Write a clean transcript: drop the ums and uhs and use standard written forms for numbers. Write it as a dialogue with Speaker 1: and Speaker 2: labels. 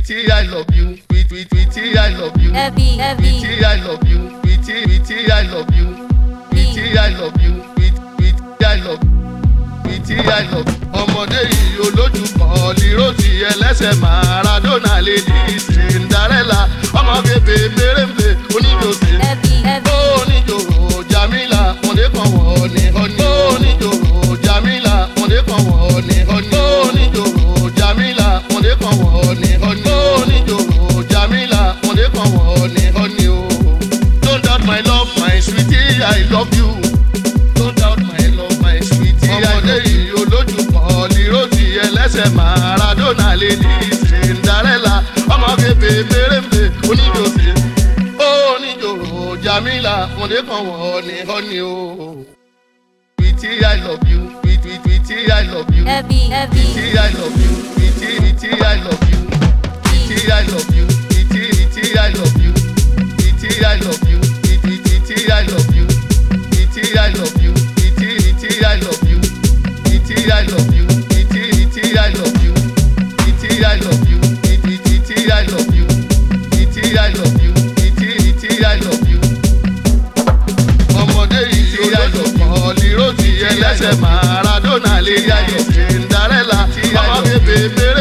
Speaker 1: Sweetie, I love you. Sweetie, I love you. Sweetie, I love you. Sweetie, I love you. Sweetie, I love you. Sweetie, I love you. Sweetie, I love you. Ọmọdé yìí olójú kan líró ti ẹlẹ́sẹ̀ Maradona lady Cinderella ọmọ bèbè mèrèmè oníjòsè oníjòrò Jamila ọmọdé kan wọ̀ ní ọ́ní oníjòrò Jamila ọmọdé kan wọ̀ ní ọ́ní oníjòrò Jamila ọmọdé kan wọ̀ ní ọ́ní oníjòrò Jamila ọmọdé kan wọ̀ ní ọ́ní o. Don't doubt my love, my sweetie, I love you. Don't doubt my love, my sweetie, I love you. Olójú kan líró ti ẹlẹ́sẹ̀ Maradona lady Cinderella ọmọ bèbè mèrèmè oníjòsè oníjòrò Jamila ọmọdé kan wọ̀ ní ọ́ní o. Sweetie, I love you. Sweetie, I love you. Sweetie, I love you. Sweetie, I love you. Sweetie, I love you. Sweetie, I love you. Sweetie, I love you. Sweetie, I love you. Sweetie, I love you. Sweetie, I love you. Sweetie, I love you. Sweetie, I love you. Sweetie, I love you. Sweetie, I love you. Sweetie, I love you. Sweetie, I love you. Ọmọdé yìí olójú kan líró ti ẹlẹ́sẹ̀ Maradona lè yá yẹ Cinderella ọmọ bèbè mèrè.